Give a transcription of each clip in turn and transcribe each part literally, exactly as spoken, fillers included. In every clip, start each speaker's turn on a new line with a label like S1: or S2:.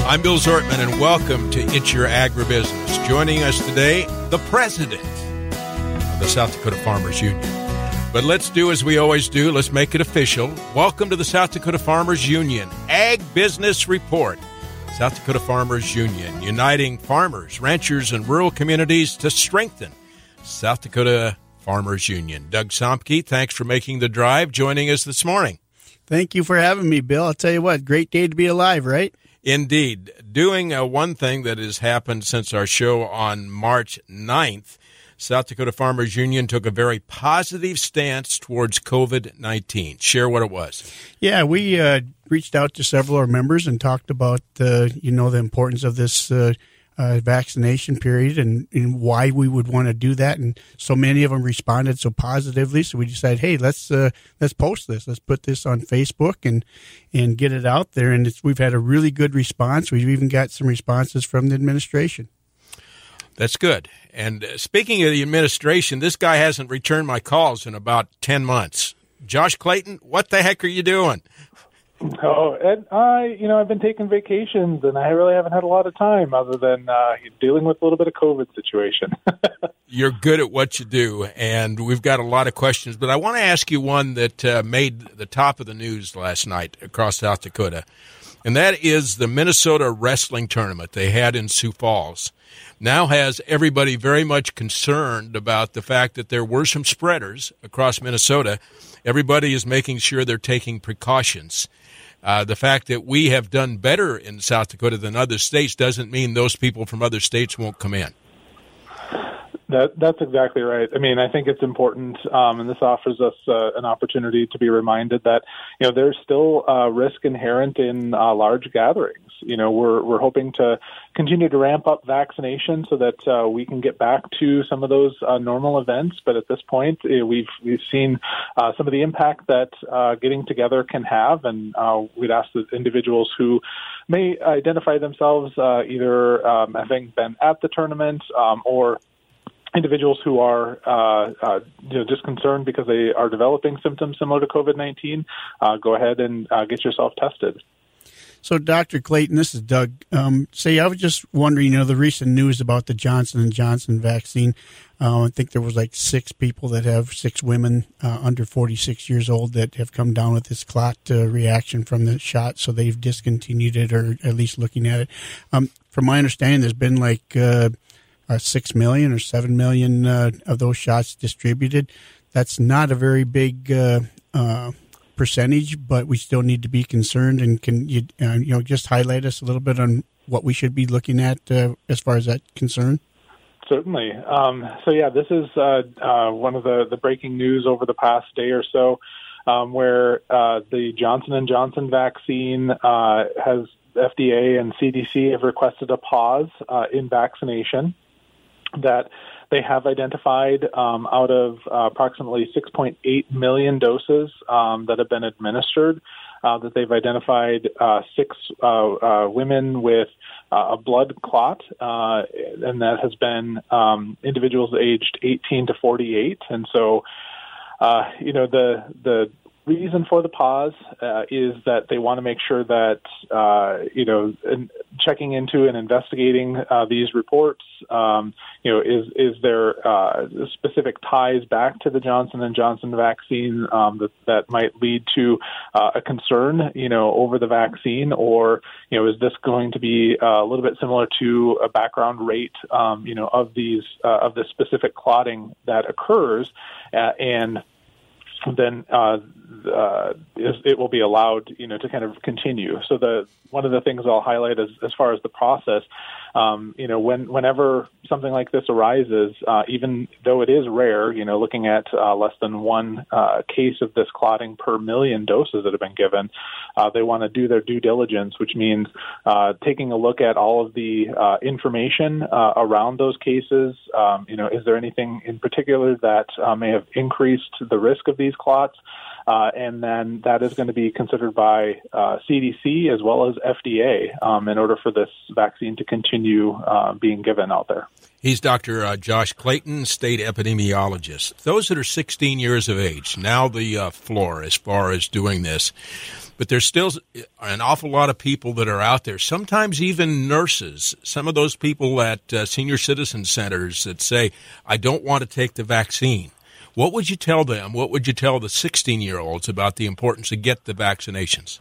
S1: I'm Bill Zortman, and welcome to It's Your Agribusiness. Joining us today, the president of the South Dakota Farmers Union. But let's do as we always do. Let's make it official. Welcome to the South Dakota Farmers Union Ag Business Report. South Dakota Farmers Union, uniting farmers, ranchers, and rural communities to strengthen South Dakota Farmers Union. Doug Somke, thanks for making the drive, joining us this morning.
S2: Thank you for having me, Bill. I'll tell you what, great day to be alive, right?
S1: Indeed. Doing uh, one thing that has happened since our show on March ninth, South Dakota Farmers Union took a very positive stance towards covid nineteen. Share what it was.
S2: Yeah, we uh, reached out to several of our members and talked about, uh, you know, the importance of this uh, uh, vaccination period and, and why we would want to do that. And so many of them responded so positively. So we decided, hey, let's uh, let's post this. Let's put this on Facebook and and get it out there. And it's, we've had a really good response. We've even got some responses from the administration.
S1: That's good. And uh, speaking of the administration, this guy hasn't returned my calls in about ten months. Josh Clayton, what the heck are you doing?
S3: Oh, and I, you know, I've been taking vacations, and I really haven't had a lot of time other than uh, dealing with a little bit of COVID situation.
S1: You're good at what you do, and we've got a lot of questions. But I want to ask you one that uh, made the top of the news last night across South Dakota, and that is the Minnesota wrestling tournament they had in Sioux Falls. Now has everybody very much concerned about the fact that there were some spreaders across Minnesota. Everybody is making sure they're taking precautions. Uh, the fact that we have done better in South Dakota than other states doesn't mean those people from other states won't come in.
S3: That, that's exactly right. I mean, I think it's important, um, and this offers us uh, an opportunity to be reminded that, you know, there's still uh, risk inherent in uh, large gatherings. You know, we're we're hoping to continue to ramp up vaccination so that uh, we can get back to some of those uh, normal events. But at this point, uh, we've we've seen uh, some of the impact that uh, getting together can have, and uh, we'd ask the individuals who may identify themselves uh, either um, having been at the tournament um, or individuals who are uh, uh, you know, just concerned because they are developing symptoms similar to covid nineteen, uh, go ahead and uh, get yourself tested.
S2: So, Doctor Clayton, this is Doug. Um, say, I was just wondering, you know, the recent news about the Johnson and Johnson vaccine. Uh, I think there was like six people that have, six women uh, under forty-six years old that have come down with this clot uh, reaction from the shot, so they've discontinued it or at least looking at it. Um, from my understanding, there's been like uh, uh, six million or seven million uh, of those shots distributed. That's not a very big uh, uh percentage, but we still need to be concerned. And can you, uh, you know, just highlight us a little bit on what we should be looking at uh, as far as that concerned?
S3: Certainly. Um, so, yeah, this is uh, uh, one of the, the breaking news over the past day or so, um, where uh, the Johnson and Johnson vaccine uh, has F D A and C D C have requested a pause uh, in vaccination. That they have identified um, out of uh, approximately six point eight million doses um, that have been administered, uh, that they've identified uh, six uh, uh, women with uh, a blood clot, uh, and that has been um, individuals aged eighteen to forty-eight. And so, uh, you know, the the reason for the pause uh, is that they want to make sure that, uh, you know, in checking into and investigating uh, these reports, um, you know, is is there uh, specific ties back to the Johnson and Johnson vaccine um, that, that might lead to uh, a concern, you know, over the vaccine, or, you know, is this going to be uh, a little bit similar to a background rate, um, you know, of these uh, of the specific clotting that occurs, uh, and then uh, uh, it will be allowed, you know, to kind of continue. So the one of the things I'll highlight as, as far as the process, um, you know, when whenever something like this arises, uh, even though it is rare, you know, looking at uh, less than one uh, case of this clotting per million doses that have been given, uh, they want to do their due diligence, which means uh, taking a look at all of the uh, information uh, around those cases. Um, you know, is there anything in particular that uh, may have increased the risk of these clots? Uh, and then that is going to be considered by uh, C D C as well as F D A um, in order for this vaccine to continue uh, being given out there.
S1: He's Doctor Uh, Josh Clayton, state epidemiologist. Those that are sixteen years of age, now the uh, floor as far as doing this. But there's still an awful lot of people that are out there, sometimes even nurses, some of those people at uh, senior citizen centers that say, I don't want to take the vaccine. What would you tell them? What would you tell the sixteen-year-olds about the importance to get the vaccinations?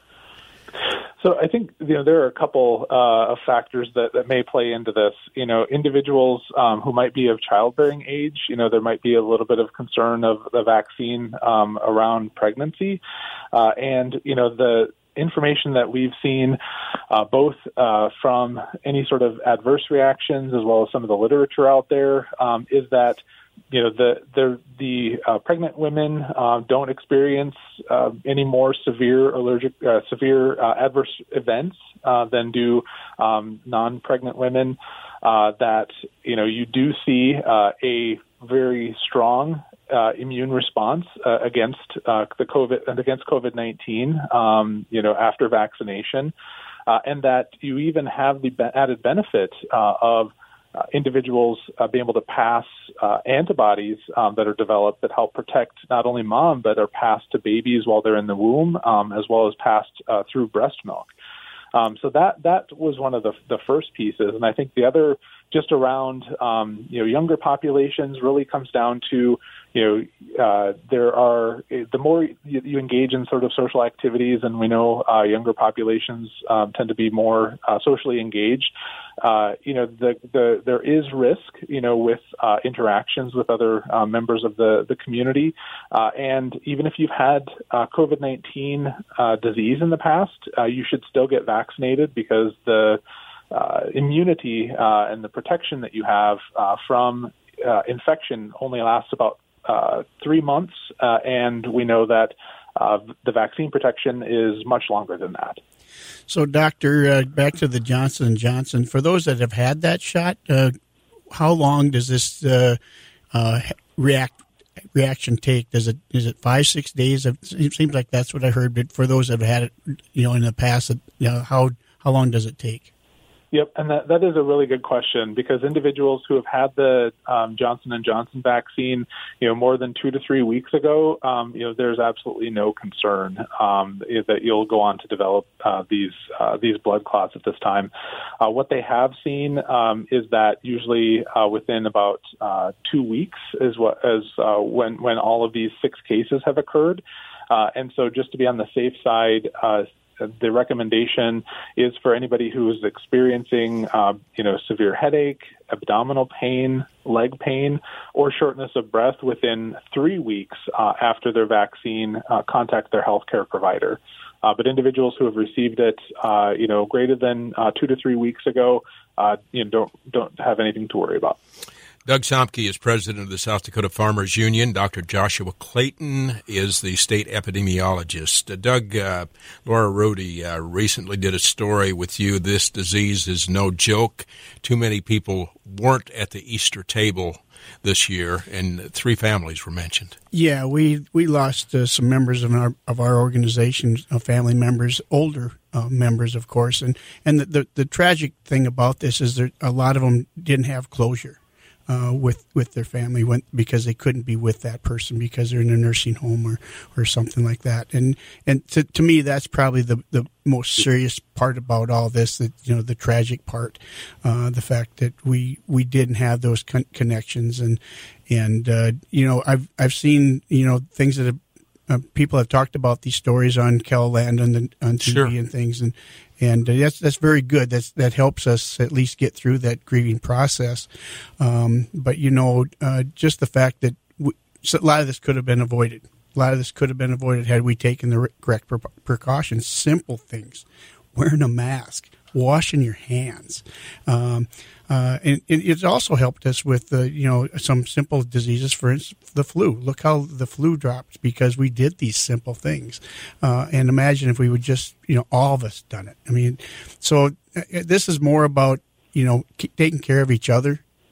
S3: So I think you know there are a couple uh, of factors that, that may play into this. You know, individuals um, who might be of childbearing age, you know, there might be a little bit of concern of the vaccine um, around pregnancy, uh, and you know the information that we've seen, uh, both uh, from any sort of adverse reactions as well as some of the literature out there, um, is that. You know, the the the uh, pregnant women uh, don't experience uh, any more severe allergic, uh, severe uh, adverse events uh, than do um, non-pregnant women. Uh, that you know, you do see uh, a very strong uh, immune response uh, against uh, the COVID and against COVID nineteen. Um, you know, after vaccination, uh, and that you even have the be- added benefit uh, of. Uh, individuals uh, being able to pass uh, antibodies um, that are developed that help protect not only mom, but are passed to babies while they're in the womb, um, as well as passed uh, through breast milk. Um, so that that was one of the the first pieces, and I think the other just around um, you know younger populations really comes down to you know uh, there are the more you, you engage in sort of social activities, and we know uh, younger populations um, tend to be more uh, socially engaged. Uh, you know the the there is risk you know with uh, interactions with other uh, members of the the community, uh, and even if you've had uh, COVID nineteen uh, disease in the past, uh, you should still get vaccinated because the Uh, immunity uh, and the protection that you have uh, from uh, infection only lasts about uh, three months, uh, and we know that uh, the vaccine protection is much longer than that.
S2: So, Doctor, uh, back to the Johnson and Johnson. For those that have had that shot, uh, how long does this uh, uh, react reaction take? Does it is it five six days? It seems like that's what I heard. But for those that have had it, you know, in the past, you know, how how long does it take?
S3: Yep, and that, that is a really good question because individuals who have had the um, Johnson and Johnson vaccine, you know, more than two to three weeks ago, um, you know, there's absolutely no concern um, that you'll go on to develop uh, these uh, these blood clots at this time. Uh, what they have seen um, is that usually uh, within about uh, two weeks is what as uh, when when all of these six cases have occurred, uh, and so just to be on the safe side. Uh, The recommendation is for anybody who is experiencing, uh, you know, severe headache, abdominal pain, leg pain, or shortness of breath within three weeks uh, after their vaccine, uh, contact their healthcare provider. Uh, but individuals who have received it, uh, you know, greater than uh, two to three weeks ago, uh, you know, don't don't have anything to worry about.
S1: Doug Somke is president of the South Dakota Farmers Union. Doctor Joshua Clayton is the state epidemiologist. Uh, Doug, uh, Laura Rudy uh, recently did a story with you. This disease is no joke. Too many people weren't at the Easter table this year, and three families were mentioned.
S2: Yeah, we we lost uh, some members of our of our organization, uh, family members, older uh, members, of course. And and the, the the tragic thing about this is that a lot of them didn't have closure. Uh, with with their family went because they couldn't be with that person because they're in a nursing home or, or something like that. And and to to me that's probably the, the most serious part about all this. That you know the tragic part, uh, the fact that we, we didn't have those con- connections and and uh, you know I've I've seen you know things that have, uh, people have talked about these stories on KELOLAND and the, on T V sure. and things and. And that's that's very good. That's that helps us at least get through that grieving process. Um, but you know, uh, just the fact that we, so a lot of this could have been avoided. A lot of this could have been avoided had we taken the correct pre- precautions. Simple things: wearing a mask, washing your hands, um, uh, and, and it's also helped us with uh, you know some simple diseases. For instance, the flu. Look how the flu dropped because we did these simple things. Uh, and imagine if we would just you know all of us done it. I mean, so uh, this is more about you know taking care of each other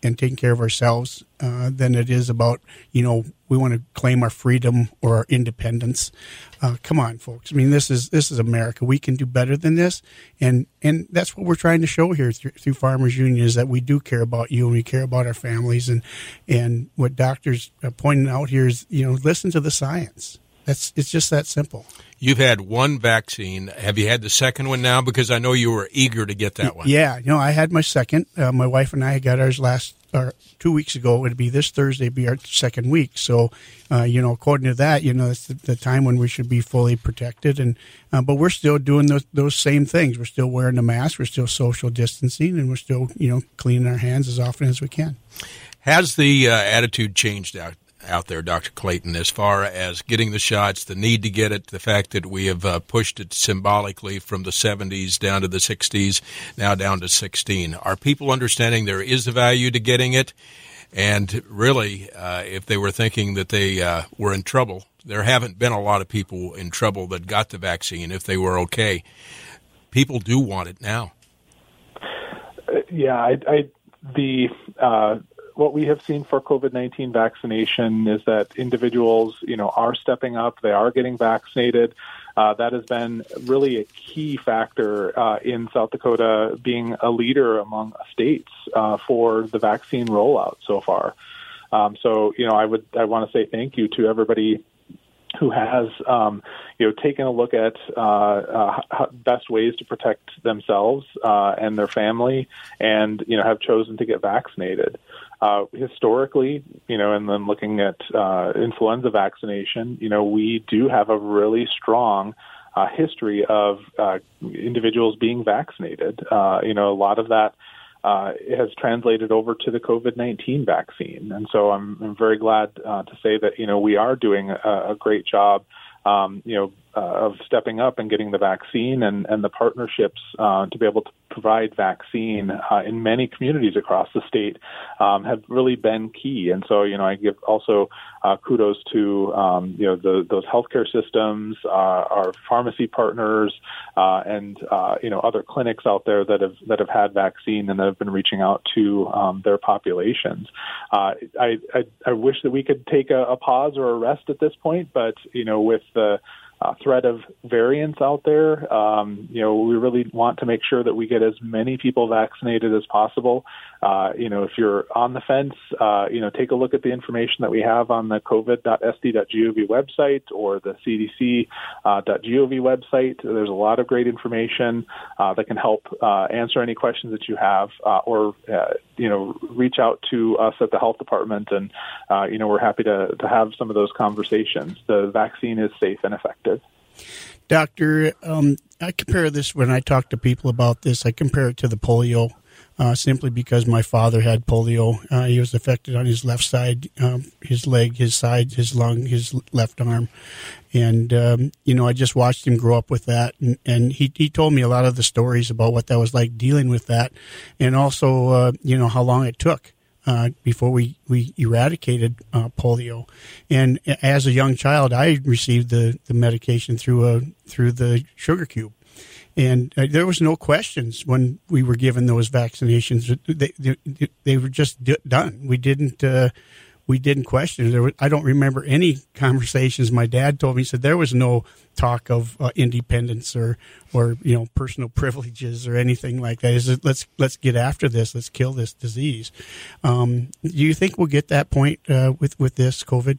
S2: and taking care of ourselves uh, than it is about, you know, we want to claim our freedom or our independence. Uh, come on, folks. I mean, this is this is America. We can do better than this, and and that's what we're trying to show here through, through Farmers Union, is that we do care about you and we care about our families. And and what doctors are pointing out here is, you know, listen to the science. That's it's just that simple.
S1: You've had one vaccine. Have you had the second one now? Because I know you were eager to get that one.
S2: Yeah, you know, I had my second. Uh, my wife and I got ours last or two weeks ago. It'd be this Thursday, be our second week. So, uh, you know, according to that, you know, it's the, the time when we should be fully protected. And uh, but we're still doing those those same things. We're still wearing the mask. We're still social distancing, and we're still, you know, cleaning our hands as often as we can.
S1: Has the uh, attitude changed out? out there, Doctor Clayton, as far as getting the shots, the need to get it, the fact that we have uh, pushed it symbolically from the seventies down to the sixties, now down to sixteen? Are people understanding there is a value to getting it? And really, uh, if they were thinking that they uh, were in trouble, there haven't been a lot of people in trouble that got the vaccine if they were okay. People do want it now.
S3: Uh, yeah, I, I the... Uh, What we have seen for COVID nineteen vaccination is that individuals, you know, are stepping up. They are getting vaccinated. Uh, that has been really a key factor uh, in South Dakota being a leader among states uh, for the vaccine rollout so far. Um, so, you know, I would I want to say thank you to everybody who has, um, you know, taken a look at uh, uh, best ways to protect themselves uh, and their family, and you know, have chosen to get vaccinated. Uh, historically, you know, and then looking at uh, influenza vaccination, you know, we do have a really strong uh, history of uh, individuals being vaccinated. Uh, you know, a lot of that uh, has translated over to the COVID nineteen vaccine. And so I'm, I'm very glad uh, to say that, you know, we are doing a, a great job, um, you know, uh, of stepping up and getting the vaccine, and, and the partnerships uh, to be able to provide vaccine uh, in many communities across the state um, have really been key. And so, you know, I give also uh, kudos to, um, you know, the, those healthcare systems, uh, our pharmacy partners, uh, and, uh, you know, other clinics out there that have that have had vaccine and that have been reaching out to um, their populations. Uh, I, I, I wish that we could take a, a pause or a rest at this point, but, you know, with the Uh, threat of variants out there, um, you know, we really want to make sure that we get as many people vaccinated as possible. Uh, you know, if you're on the fence, uh, you know, take a look at the information that we have on the covid dot s d dot gov website or the c d c dot gov website. There's a lot of great information uh, that can help uh, answer any questions that you have, uh, or, uh, you know, reach out to us at the health department. And, uh, you know, we're happy to, to have some of those conversations. The vaccine is safe and effective.
S2: Doctor, um, I compare this when I talk to people about this. I compare it to the polio, uh, simply because my father had polio. Uh, he was affected on his left side, um, his leg, his side, his lung, his left arm. And, um, you know, I just watched him grow up with that. And, and he, he told me a lot of the stories about what that was like dealing with that, and also, uh, you know, how long it took. Uh, before we, we eradicated uh, polio. And as a young child, I received the, the medication through a through the sugar cube. And uh, there was no questions when we were given those vaccinations. They, they, they were just d- done. We didn't uh, we didn't question. There was, I don't remember any conversations. My dad told me, he said there was no talk of uh, independence or, or, you know, personal privileges or anything like that. Is it, let's, let's get after this. Let's kill this disease. Um, do you think we'll get that point uh, with, with this COVID?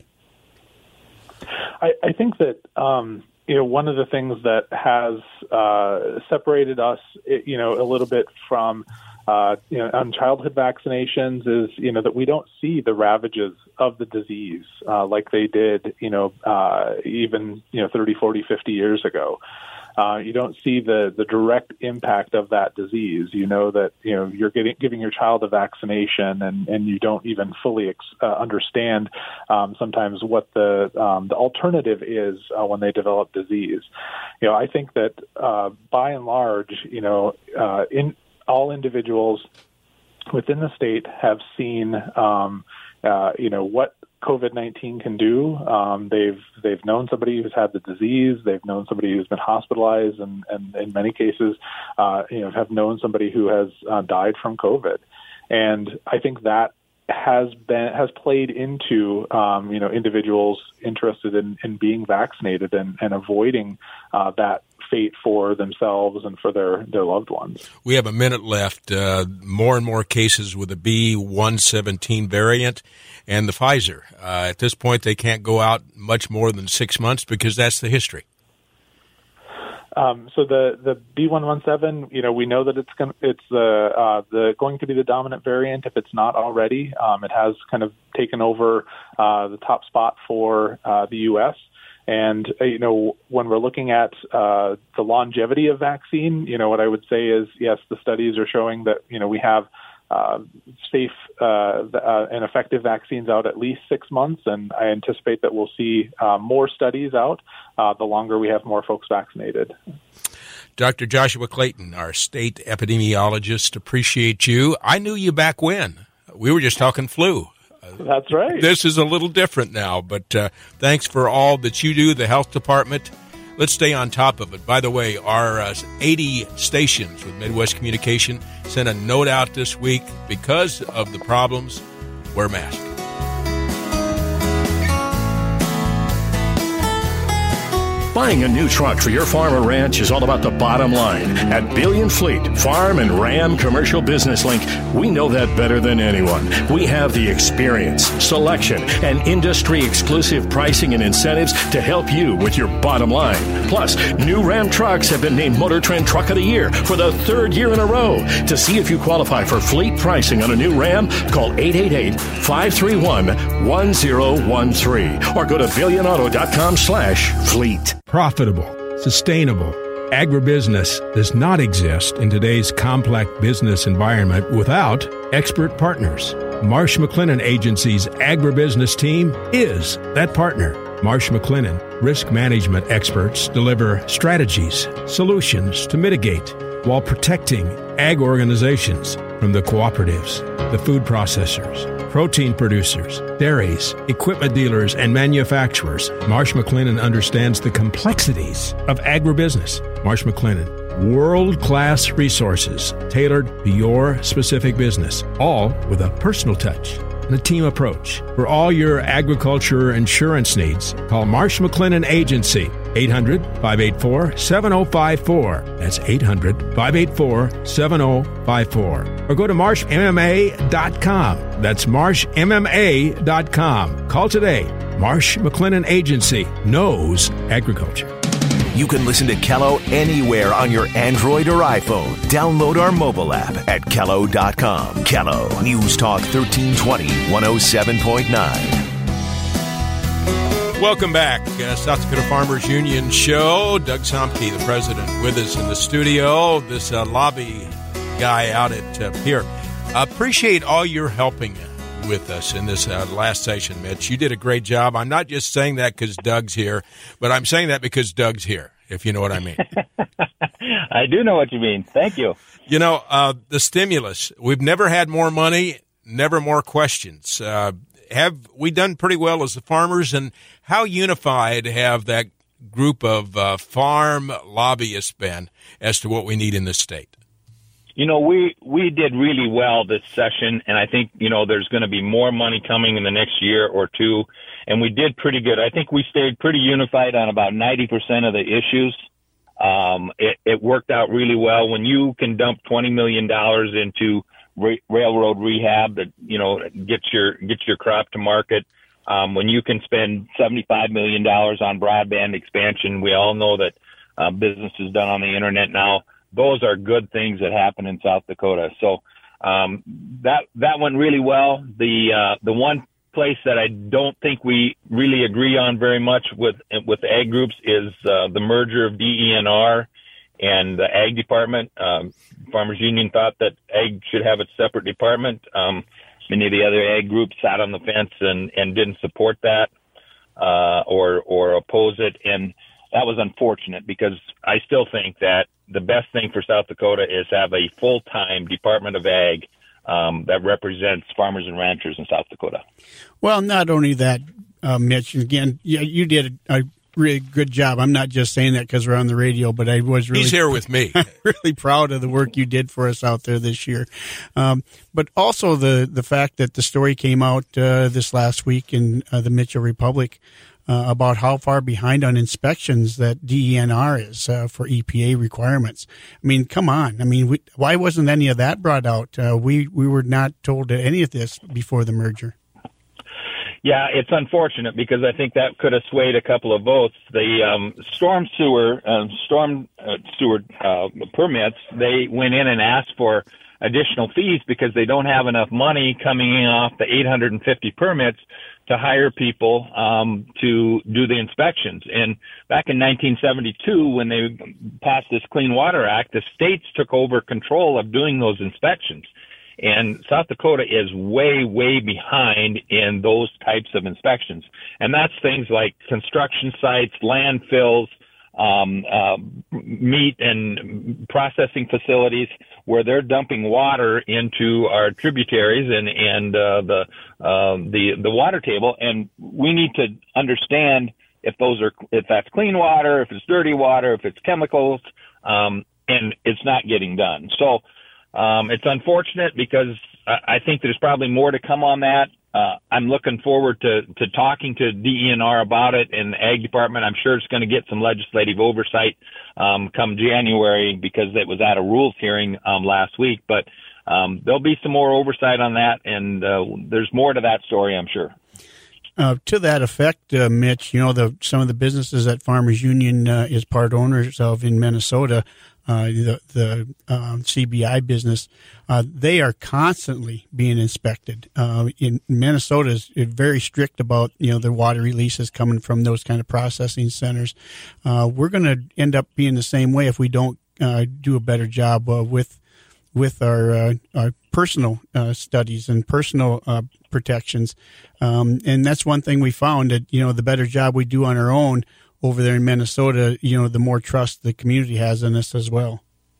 S3: I, I think that, um, you know, one of the things that has uh, separated us, you know, a little bit from, Uh, you know, on childhood vaccinations is, you know, that we don't see the ravages of the disease uh, like they did, you know, uh, even, you know, thirty, forty, fifty years ago. Uh, you don't see the, the direct impact of that disease. You know that, you know, you're getting, giving your child a vaccination and, and you don't even fully ex- uh, understand um, sometimes what the um, the alternative is uh, when they develop disease. You know, I think that uh, by and large, you know, uh, in all individuals within the state have seen, um, uh, you know, what COVID nineteen can do. Um, they've they've known somebody who's had the disease. They've known somebody who's been hospitalized, and, and in many cases, uh, you know, have known somebody who has uh, died from COVID. And I think that has been has played into um, you know individuals interested in, in being vaccinated and, and avoiding uh, that fate for themselves and for their, their loved ones.
S1: We have a minute left. Uh, more and more cases with the B one seventeen variant and the Pfizer. Uh, at this point, they can't go out much more than six months because that's the history.
S3: Um, so the, the B one seventeen, you know, we know that it's going it's the uh, the going to be the dominant variant if it's not already. Um, it has kind of taken over uh, the top spot for uh, the U S And, uh, you know, when we're looking at uh, the longevity of vaccine, you know, what I would say is, yes, the studies are showing that, you know, we have uh, safe uh, uh, and effective vaccines out at least six months. And I anticipate that we'll see uh, more studies out uh, the longer we have more folks vaccinated.
S1: Doctor Joshua Clayton, our state epidemiologist, appreciate you. I knew you back when. We were just talking flu.
S3: That's right.
S1: This is a little different now, but uh, thanks for all that you do, the health department. Let's stay on top of it. By the way, our uh, eighty stations with Midwest Communication sent a note out this week because of the problems. Wear masks.
S4: Buying a new truck for your farm or ranch is all about the bottom line. At Billion Fleet, Farm and Ram Commercial Business Link, we know that better than anyone. We have the experience, selection, and industry-exclusive pricing and incentives to help you with your bottom line. Plus, new Ram trucks have been named Motor Trend Truck of the Year for the third year in a row. To see if you qualify for fleet pricing on a new Ram, call eight eight eight, five three one, one zero one three or go to billionauto.com slash fleet.
S1: Profitable, sustainable. Agribusiness does not exist in today's complex business environment without expert partners. Marsh McLennan Agency's agribusiness team is that partner. Marsh McLennan risk management experts deliver strategies, solutions to mitigate while protecting ag organizations from the cooperatives, the food processors, protein producers, dairies, equipment dealers, and manufacturers. Marsh McLennan understands the complexities of agribusiness. Marsh McLennan, world-class resources tailored to your specific business, all with a personal touch and a team approach. For all your agriculture insurance needs, call Marsh McLennan Agency, eight hundred, five eight four, seven oh five four. That's eight hundred, five eight four, seven oh five four. Or go to marsh m m a dot com. That's marsh m m a dot com. Call today. Marsh McLennan Agency knows agriculture.
S5: You can listen to Kello anywhere on your Android or iPhone. Download our mobile app at kello dot com. Kello, News Talk thirteen twenty, one oh seven point nine.
S1: Welcome back. Uh, South Dakota Farmers Union show. Doug Somke, the president, with us in the studio. This uh, lobby guy out at uh, Pierre. Appreciate all your helping with us in this uh, last session, Mitch. You did a great job. I'm not just saying that because Doug's here, but I'm saying that because Doug's here, if you know what I mean.
S6: I do know what you mean. Thank you.
S1: You know, uh, the stimulus, we've never had more money, never more questions. Uh, have we done pretty well as the farmers, and how unified have that group of uh, farm lobbyists been as to what we need in this state?
S6: You know, we, we did really well this session, and I think, you know, there's going to be more money coming in the next year or two, and we did pretty good. I think we stayed pretty unified on about ninety percent of the issues. Um, it, it worked out really well. When you can dump twenty million dollars into ra- railroad rehab that, you know, gets your, gets your crop to market, um, when you can spend seventy-five million dollars on broadband expansion, we all know that uh, business is done on the internet now. Those are good things that happen in South Dakota. So um, that that went really well. The uh, the one place that I don't think we really agree on very much with with the ag groups is uh, the merger of D E N R and the ag department. Um, Farmers Union thought that ag should have its separate department. Um, many of the other ag groups sat on the fence and, and didn't support that uh, or or oppose it, and that was unfortunate because I still think that the best thing for South Dakota is have a full-time Department of Ag um, that represents farmers and ranchers in South Dakota.
S2: Well, not only that, uh, Mitch, and again, you, you did a, really good job. I'm not just saying that because we're on the radio, but I was really
S1: he's here with me.
S2: really proud of the work you did for us out there this year. Um, but also the the fact that the story came out uh, this last week in uh, the Mitchell Republic uh, about how far behind on inspections that D E N R is uh, for E P A requirements. I mean, come on. I mean, we, why wasn't any of that brought out? Uh, we we were not told any of this before the merger.
S6: Yeah, it's unfortunate because I think that could have swayed a couple of votes. The um, storm sewer, uh, storm uh, sewer uh, permits, they went in and asked for additional fees because they don't have enough money coming in off the eight hundred fifty permits to hire people um, to do the inspections. And back in nineteen seventy-two, when they passed this Clean Water Act, the states took over control of doing those inspections. And South Dakota is way, way behind in those types of inspections. And that's things like construction sites, landfills, um, uh, meat and processing facilities where they're dumping water into our tributaries and, and uh, the, uh, the, the water table. And we need to understand if those are, if that's clean water, if it's dirty water, if it's chemicals, um, and it's not getting done. So, Um, it's unfortunate because I think there's probably more to come on that. Uh, I'm looking forward to, to talking to D E N R about it in the Ag Department. I'm sure it's going to get some legislative oversight um, come January because it was at a rules hearing um, last week. But um, there'll be some more oversight on that, and uh, there's more to that story, I'm sure.
S2: Uh, to that effect, uh, Mitch, you know, the some of the businesses that Farmers Union uh, is part owners of in Minnesota, uh, the the uh, C B I business, uh, they are constantly being inspected. Uh, in Minnesota is very strict about, you know, the water releases coming from those kind of processing centers. Uh, we're going to end up being the same way if we don't uh, do a better job uh, with with our, uh, our personal uh, studies and personal uh, protections. Um, and that's one thing we found that, you know, the better job we do on our own over there in Minnesota, you know, the more trust the community has in us as well.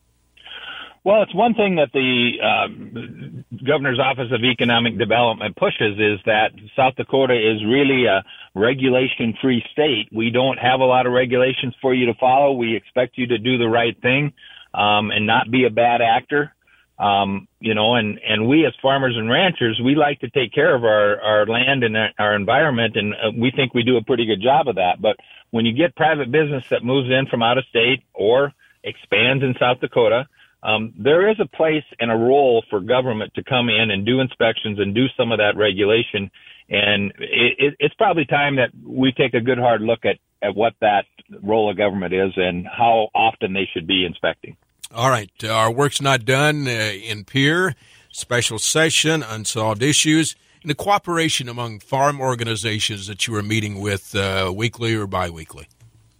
S6: Well, it's one thing that the uh, Governor's Office of Economic Development pushes is that South Dakota is really a regulation-free state. We don't have a lot of regulations for you to follow. We expect you to do the right thing um, and not be a bad actor. Um, you know, and, and we as farmers and ranchers, we like to take care of our, our land and our environment, and uh, we think we do a pretty good job of that. But when you get private business that moves in from out of state or expands in South Dakota, um, there is a place and a role for government to come in and do inspections and do some of that regulation. And it, it, it's probably time that we take a good hard look at, at what that role of government is and how often they should be inspecting.
S1: All right. Uh, our work's not done uh, in Pierre. Special session, unsolved issues, and the cooperation among farm organizations that you are meeting with uh, weekly or biweekly.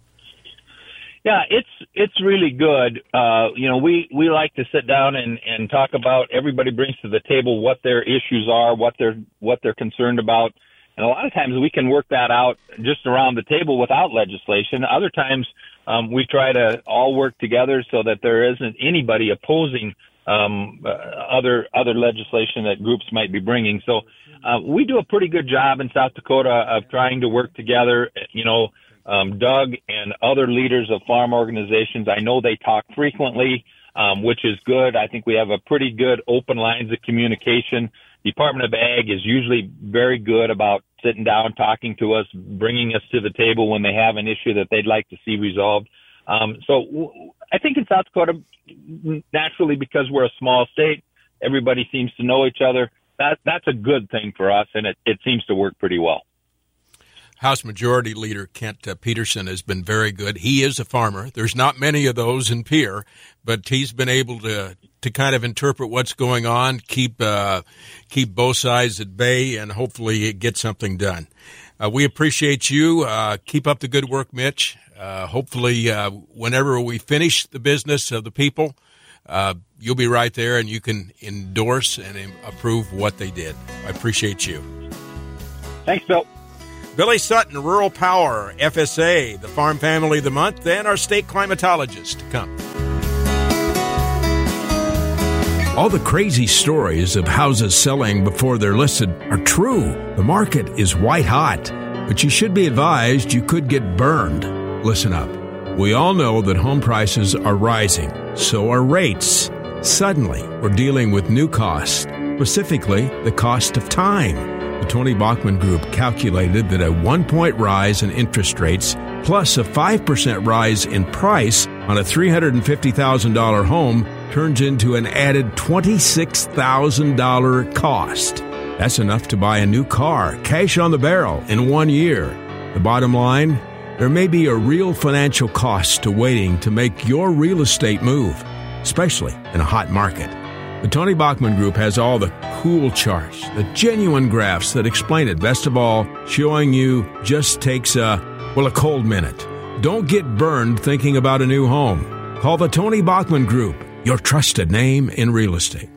S6: Yeah, it's it's really good. Uh, you know, we, we like to sit down and, and talk about, everybody brings to the table what their issues are, what they're what they're concerned about. And a lot of times we can work that out just around the table without legislation. Other times um, we try to all work together so that there isn't anybody opposing um, uh, other other legislation that groups might be bringing. So uh, we do a pretty good job in South Dakota of trying to work together. You know, um, Doug and other leaders of farm organizations, I know they talk frequently, um, which is good. I think we have a pretty good open lines of communication. Department of Ag is usually very good about sitting down, talking to us, bringing us to the table when they have an issue that they'd like to see resolved. Um, so w- I think in South Dakota, naturally, because we're a small state, everybody seems to know each other. That, that's a good thing for us, and it, it seems to work pretty well.
S1: House Majority Leader Kent uh, Peterson has been very good. He is a farmer. There's not many of those in Pierre, but he's been able to to kind of interpret what's going on, keep uh, keep both sides at bay, and hopefully get something done. Uh, we appreciate you. Uh, keep up the good work, Mitch. Uh, hopefully, uh, whenever we finish the business of the people, uh, you'll be right there and you can endorse and approve what they did. I appreciate you.
S6: Thanks, Bill.
S1: Billy Sutton, Rural Power, F S A, the Farm Family of the Month, and our state climatologist to come.
S7: All the crazy stories of houses selling before they're listed are true. The market is white hot. But you should be advised you could get burned. Listen up. We all know that home prices are rising. So are rates. Suddenly, we're dealing with new costs, specifically the cost of time. The Tony Bachman Group calculated that a one-point rise in interest rates plus a five percent rise in price on a three hundred fifty thousand dollars home turns into an added twenty-six thousand dollars cost. That's enough to buy a new car, cash on the barrel, in one year. The bottom line, there may be a real financial cost to waiting to make your real estate move, especially in a hot market. The Tony Bachman Group has all the cool charts, the genuine graphs that explain it. Best of all, showing you just takes a, well, a cold minute. Don't get burned thinking about a new home. Call the Tony Bachman Group, your trusted name in real estate.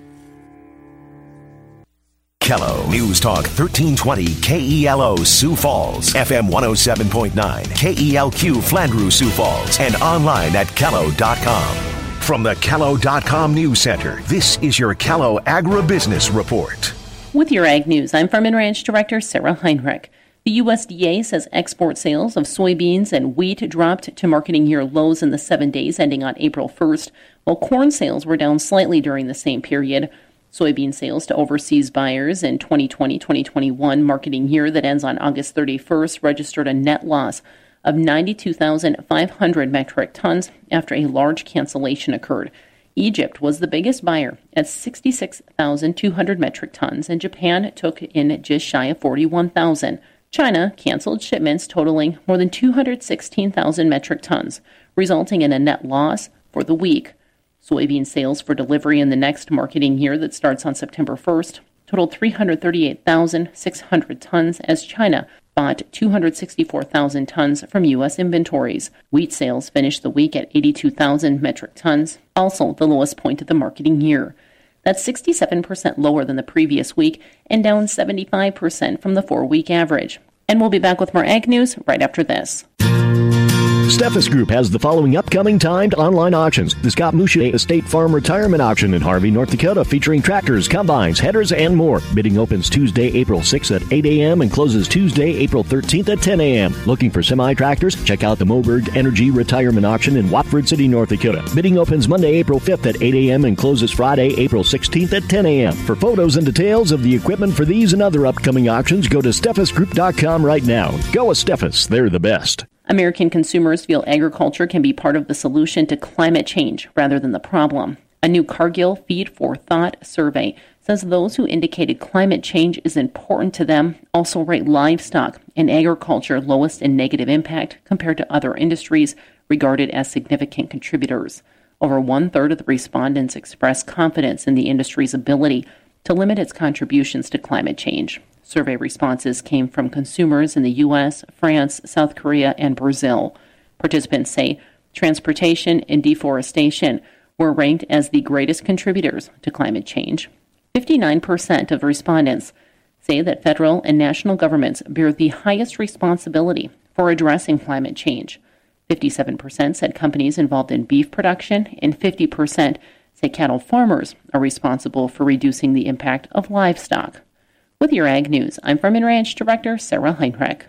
S5: Kello News Talk thirteen twenty K E L O Sioux Falls, F M one oh seven point nine, K E L Q Flandreau Sioux Falls, and online at Kello dot com. From the Kello dot com News Center, this is your Kello Agribusiness Report.
S8: With your Ag News, I'm Farm and Ranch Director Sarah Heinrich. The U S D A says export sales of soybeans and wheat dropped to marketing year lows in the seven days ending on April first, while corn sales were down slightly during the same period. Soybean sales to overseas buyers in twenty twenty twenty twenty-one marketing year that ends on August thirty-first registered a net loss of ninety-two thousand five hundred metric tons after a large cancellation occurred. Egypt was the biggest buyer at sixty-six thousand two hundred metric tons, and Japan took in just shy of forty-one thousand. China canceled shipments totaling more than two hundred sixteen thousand metric tons, resulting in a net loss for the week. Soybean sales for delivery in the next marketing year that starts on September first totaled three hundred thirty-eight thousand six hundred tons as China bought two hundred sixty-four thousand tons from U S inventories. Wheat sales finished the week at eighty-two thousand metric tons, also the lowest point of the marketing year. That's sixty-seven percent lower than the previous week and down seventy-five percent from the four-week average. And we'll be back with more Ag News right after this.
S9: Steffes Group has the following upcoming timed online auctions. The Scott Mouchier Estate Farm Retirement Auction in Harvey, North Dakota, featuring tractors, combines, headers, and more. Bidding opens Tuesday, April sixth at eight a.m. and closes Tuesday, April thirteenth at ten a.m. Looking for semi-tractors? Check out the Moberg Energy Retirement Auction in Watford City, North Dakota. Bidding opens Monday, April fifth at eight a.m. and closes Friday, April sixteenth at ten a.m. For photos and details of the equipment for these and other upcoming auctions, go to steffes group dot com right now. Go with Steffes. They're the best.
S8: American consumers feel agriculture can be part of the solution to climate change rather than the problem. A new Cargill Feed for Thought survey says those who indicated climate change is important to them also rate livestock and agriculture lowest in negative impact compared to other industries regarded as significant contributors. Over one-third of the respondents expressed confidence in the industry's ability to limit its contributions to climate change. Survey responses came from consumers in the U S, France, South Korea, and Brazil. Participants say transportation and deforestation were ranked as the greatest contributors to climate change. fifty-nine percent of respondents say that federal and national governments bear the highest responsibility for addressing climate change. fifty-seven percent said companies involved in beef production, and fifty percent say cattle farmers are responsible for reducing the impact of livestock. With your Ag News, I'm Farm and Ranch Director Sarah Heinrich.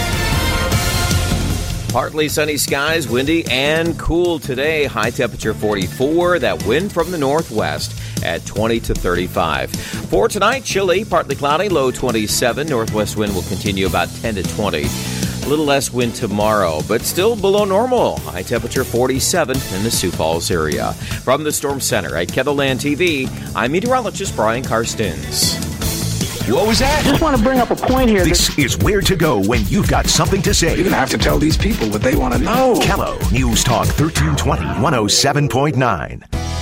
S10: Partly sunny skies, windy and cool today. High temperature forty-four. That wind from the northwest at twenty to thirty-five. For tonight, chilly, partly cloudy, low twenty-seven. Northwest wind will continue about ten to twenty. A little less wind tomorrow, but still below normal. High temperature forty-seven in the Sioux Falls area. From the Storm Center at KELOLAND T V, I'm meteorologist Brian Karstens.
S5: What was that?
S11: Just want to bring up a point here.
S5: This is Where to Go when you've got something to say.
S11: You're going to have to tell these people what they want to know.
S5: Kello News Talk thirteen twenty, one oh seven point nine.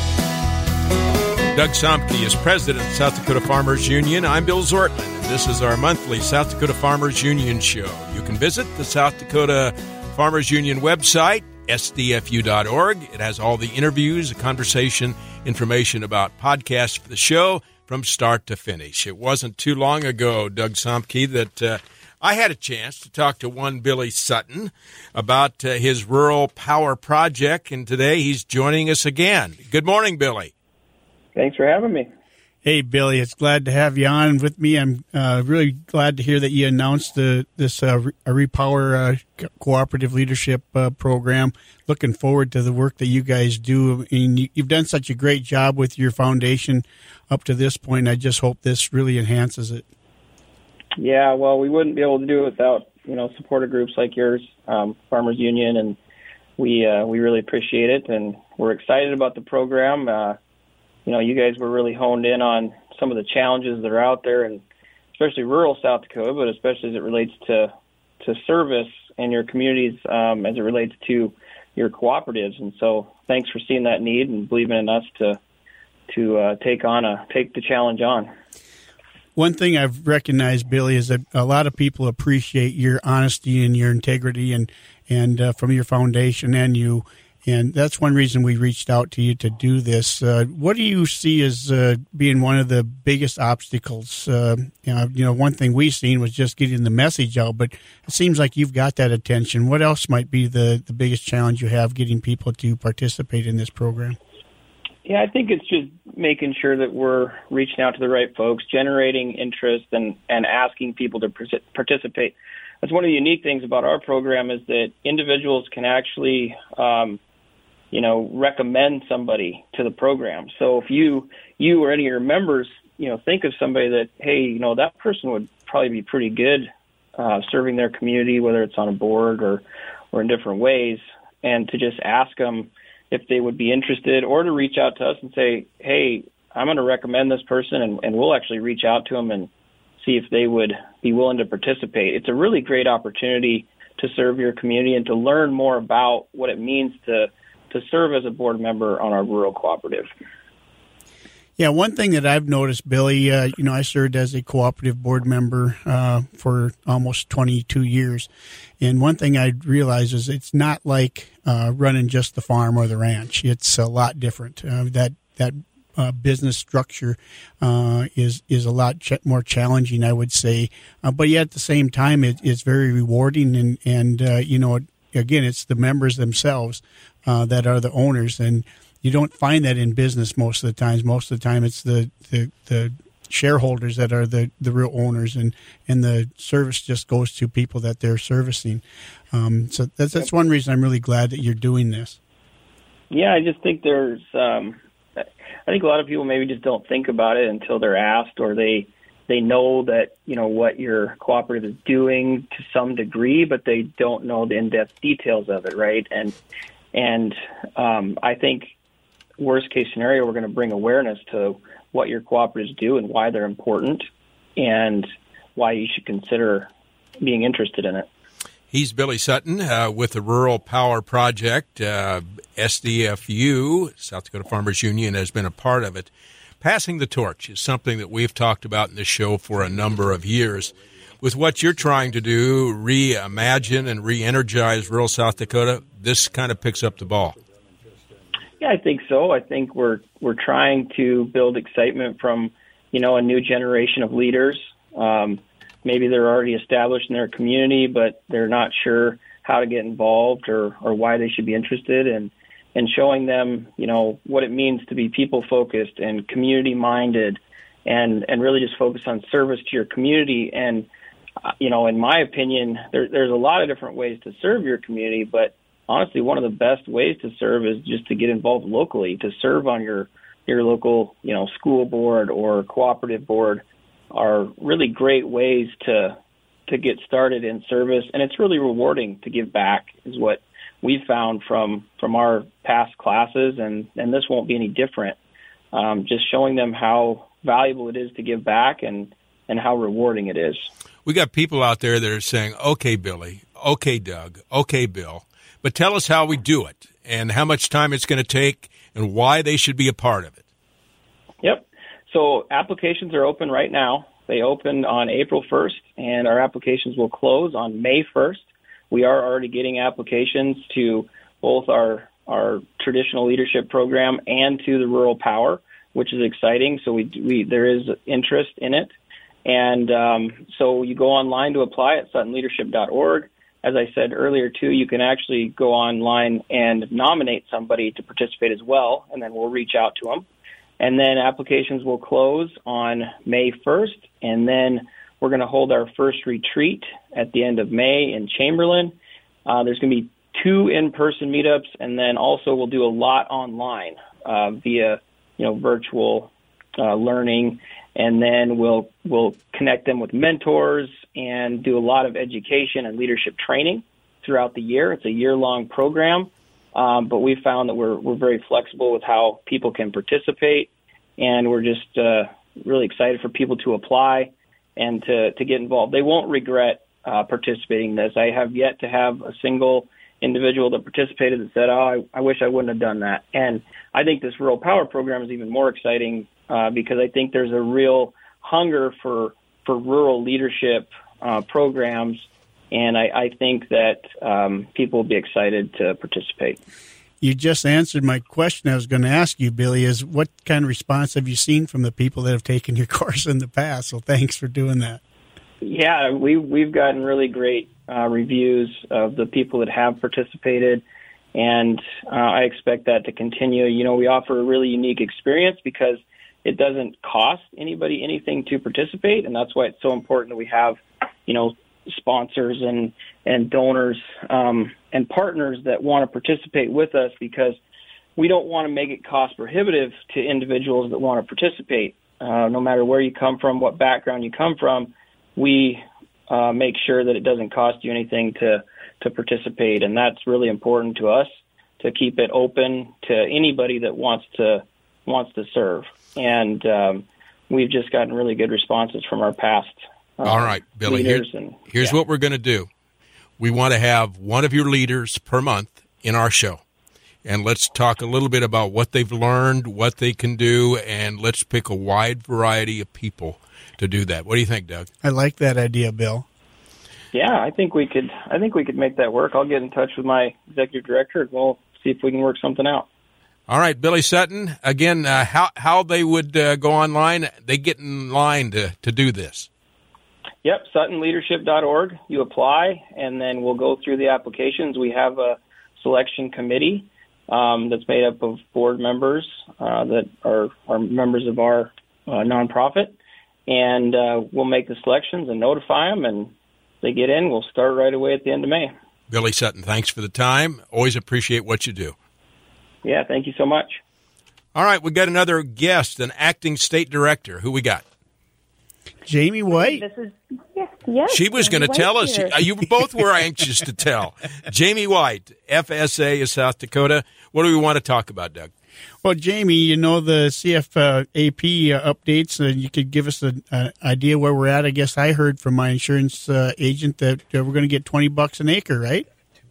S1: Doug Somke is president of South Dakota Farmers Union. I'm Bill Zortman. This is our monthly South Dakota Farmers Union show. You can visit the South Dakota Farmers Union website, S D F U dot org. It has all the interviews, the conversation, information about podcasts for the show from start to finish. It wasn't too long ago, Doug Somke, that uh, I had a chance to talk to one Billy Sutton about uh, his rural power project, and today he's joining us again. Good morning, Billy.
S12: Thanks for having me.
S2: Hey, Billy, it's glad to have you on with me. I'm uh, really glad to hear that you announced the, this uh, Repower uh, co- Cooperative Leadership uh, Program. Looking forward to the work that you guys do. And you, you've done such a great job with your foundation up to this point. I just hope this really enhances it.
S12: Yeah, well, we wouldn't be able to do it without, you know, supporter groups like yours, um, Farmers Union, and we uh, we really appreciate it, and we're excited about the program. Uh, you know, you guys were really honed in on some of the challenges that are out there, and especially rural South Dakota, but especially as it relates to, to service in your communities um, as it relates to your cooperatives. And so thanks for seeing that need and believing in us to to uh, take on a take the challenge on.
S2: One thing I've recognized, Billy, is that a lot of people appreciate your honesty and your integrity, and and uh, from your foundation and you, and that's one reason we reached out to you to do this. Uh, what do you see as uh, being one of the biggest obstacles? Uh, you know, you know, one thing we've seen was just getting the message out, but it seems like you've got that attention. What else might be the, the biggest challenge you have getting people to participate in this program?
S12: Yeah, I think it's just making sure that we're reaching out to the right folks, generating interest, and, and asking people to participate. That's one of the unique things about our program is that individuals can actually, um, you know, recommend somebody to the program. So if you, you or any of your members, you know, think of somebody that, hey, you know, that person would probably be pretty good uh, serving their community, whether it's on a board or, or in different ways, and to just ask them if they would be interested, or to reach out to us and say, hey, I'm going to recommend this person, and, and we'll actually reach out to them and see if they would be willing to participate. It's a really great opportunity to serve your community and to learn more about what it means to, to serve as a board member on our rural cooperative.
S2: Yeah, one thing that I've noticed, Billy, uh, you know, I served as a cooperative board member uh, for almost twenty-two years. And one thing I realized is it's not like uh, running just the farm or the ranch. It's a lot different. Uh, that that uh, business structure uh, is is a lot ch- more challenging, I would say. Uh, but yet at the same time, it, it's very rewarding. And, and uh, you know, again, it's the members themselves uh, that are the owners. And you don't find that in business most of the times. Most of the time, it's the, the, the shareholders that are the, the real owners, and, and the service just goes to people that they're servicing. Um, so that's that's one reason I'm really glad that you're doing this.
S12: Yeah, I just think there's, um, I think a lot of people maybe just don't think about it until they're asked, or they they know that, you know, what your cooperative is doing to some degree, but they don't know the in-depth details of it, right? And and um, I think worst case scenario, we're going to bring awareness to what your cooperatives do and why they're important and why you should consider being interested in it.
S1: He's Billy Sutton uh, with the Rural Power Project. Uh, S D F U, South Dakota Farmers Union, has been a part of it. Passing the torch is something that we've talked about in this show for a number of years. With what you're trying to do, reimagine and re-energize rural South Dakota, this kind of picks up the ball.
S12: Yeah, I think so. I think we're we're trying to build excitement from, you know, a new generation of leaders. Um, maybe they're already established in their community, but they're not sure how to get involved or, or why they should be interested, and, and showing them, you know, what it means to be people-focused and community-minded, and, and really just focus on service to your community. And, uh, you know, in my opinion, there, there's a lot of different ways to serve your community, but honestly, one of the best ways to serve is just to get involved locally, to serve on your, your local, you know, school board or cooperative board are really great ways to to get started in service. And it's really rewarding to give back, is what we've found from, from our past classes, and, and this won't be any different. Um, just showing them how valuable it is to give back and, and how rewarding it is.
S1: We got people out there that are saying, okay, Billy, okay, Doug, okay, Bill, but tell us how we do it and how much time it's going to take and why they should be a part of it.
S12: Yep. So applications are open right now. They opened on April first, and our applications will close on May first. We are already getting applications to both our our traditional leadership program and to the Rural Power, which is exciting. So we, we there is interest in it. And um, so you go online to apply at sutton leadership dot org. As I said earlier, too, you can actually go online and nominate somebody to participate as well, and then we'll reach out to them. And then applications will close on May first, and then we're going to hold our first retreat at the end of May in Chamberlain. Uh, there's going to be two in-person meetups, and then also we'll do a lot online uh, via, you know, virtual uh, learning, and then we'll we'll connect them with mentors and do a lot of education and leadership training throughout the year. It's a year-long program, um, but we found that we're we're very flexible with how people can participate, and we're just uh, really excited for people to apply and to, to get involved. They won't regret uh, participating in this. I have yet to have a single individual that participated that said, oh, I, I wish I wouldn't have done that. And I think this Rural Power program is even more exciting uh, because I think there's a real hunger for for rural leadership uh, programs, and I, I think that um, people will be excited to participate.
S2: You just answered my question I was going to ask you, Billy, is what kind of response have you seen from the people that have taken your course in the past? So thanks for doing that.
S12: Yeah, we, we've gotten really great uh, reviews of the people that have participated, and uh, I expect that to continue. You know, we offer a really unique experience because it doesn't cost anybody anything to participate, and that's why it's so important that we have, you know, sponsors and, and donors um, and partners that want to participate with us, because we don't want to make it cost prohibitive to individuals that want to participate. Uh, no matter where you come from, what background you come from, we uh, make sure that it doesn't cost you anything to, to participate. And that's really important to us, to keep it open to anybody that wants to wants to serve. And um, we've just gotten really good responses from our past uh,
S1: All right, Billy, here,
S12: and,
S1: here's
S12: yeah.
S1: what we're going to do. We want to have one of your leaders per month in our show. And let's talk a little bit about what they've learned, what they can do, and let's pick a wide variety of people to do that. What do you think, Doug?
S2: I like that idea, Bill.
S12: Yeah, I think we could. I think we could make that work. I'll get in touch with my executive director, and we'll see if we can work something out.
S1: All right, Billy Sutton. Again, uh, how how they would uh, go online? They get in line to to do this.
S12: Yep, Sutton Leadership dot org. You apply, and then we'll go through the applications. We have a selection committee um, that's made up of board members uh, that are, are members of our uh, nonprofit, and uh, we'll make the selections and notify them, and they get in. We'll start right away at the end of May.
S1: Billy Sutton, thanks for the time. Always appreciate what you do.
S12: Yeah, thank you so much.
S1: All right, we got another guest, an acting state director. Who we got?
S2: Jamie White.
S13: This is yes, yes.
S1: She was going to tell us.
S13: Here.
S1: You both were anxious to tell. Jamie White, F S A of South Dakota. What do we want to talk about, Doug?
S2: Well, Jamie, you know the C F A P uh, updates, and uh, you could give us an idea where we're at. I guess I heard from my insurance uh, agent that uh, we're going to get twenty bucks an acre, right?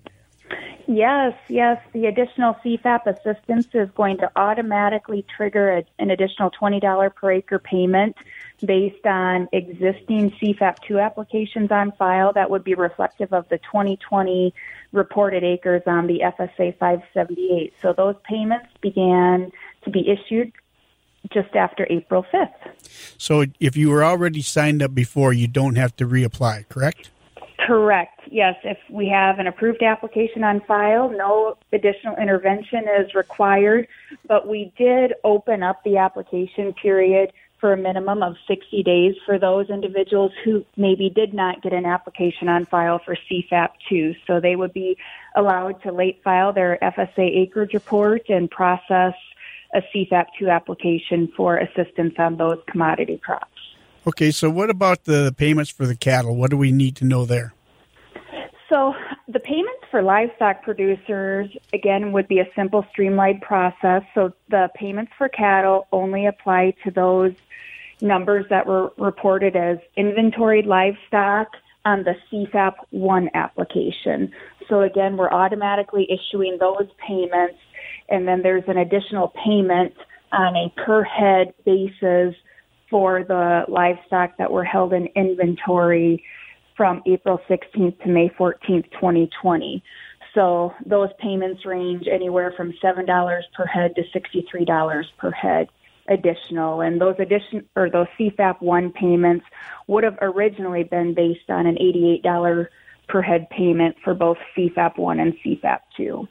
S13: Yes, yes. The additional C F A P assistance is going to automatically trigger a, an additional twenty dollars per acre payment based on existing C F A P two applications on file. That would be reflective of the twenty twenty reported acres on the F S A five seventy-eight. So those payments began to be issued just after April fifth.
S2: So if you were already signed up before, you don't have to reapply, correct?
S13: Correct. Yes. If we have an approved application on file, no additional intervention is required, but we did open up the application period for a minimum of sixty days for those individuals who maybe did not get an application on file for C F A P two. So they would be allowed to late file their F S A acreage report and process a C F A P two application for assistance on those commodity crops.
S2: Okay, so what about the payments for the cattle? What do we need to know there?
S13: So the payments for livestock producers, again, would be a simple streamlined process. So the payments for cattle only apply to those numbers that were reported as inventoried livestock on the C F A P one application. So again, we're automatically issuing those payments, and then there's an additional payment on a per head basis for the livestock that were held in inventory from April sixteenth to May fourteenth, twenty twenty. So those payments range anywhere from seven dollars per head to sixty-three dollars per head additional. And those addition or those C F A P one payments would have originally been based on an eighty-eight dollars per head payment for both C F A P one and C F A P two.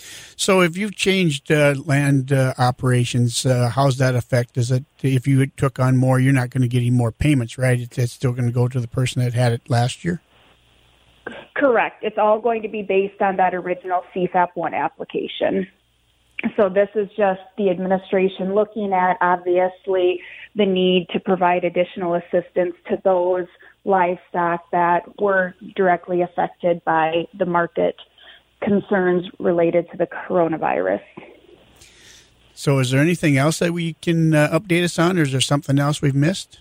S2: So if you've changed uh, land uh, operations, uh, how's that affect? Is it if you took on more, you're not going to get any more payments, right? It's, it's still going to go to the person that had it last year?
S13: Correct. It's all going to be based on that original C FAP one application. So this is just the administration looking at, obviously, the need to provide additional assistance to those livestock that were directly affected by the market concerns related to the coronavirus.
S2: So is there anything else that we can uh, update us on, or is there something else we've missed?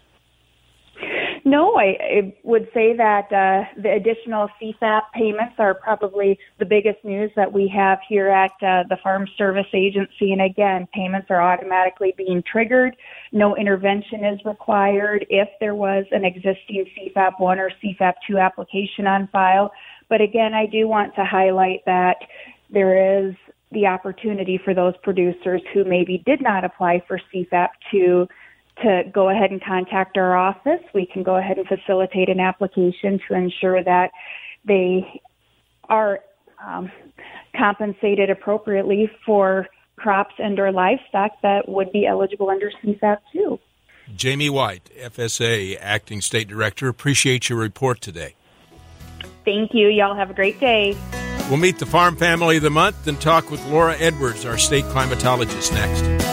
S13: No, I, I would say that uh, the additional C FAP payments are probably the biggest news that we have here at uh, the Farm Service Agency. And again, payments are automatically being triggered. No intervention is required if there was an existing C FAP one or C FAP two application on file. But again, I do want to highlight that there is the opportunity for those producers who maybe did not apply for C FAP two to go ahead and contact our office. We can go ahead and facilitate an application to ensure that they are um, compensated appropriately for crops and or livestock that would be eligible under C FAP two.
S1: Jamie White, F S A Acting State Director, appreciate your report today.
S13: Thank you. Y'all have a great day.
S1: We'll meet the Farm Family of the Month and talk with Laura Edwards, our state climatologist, next.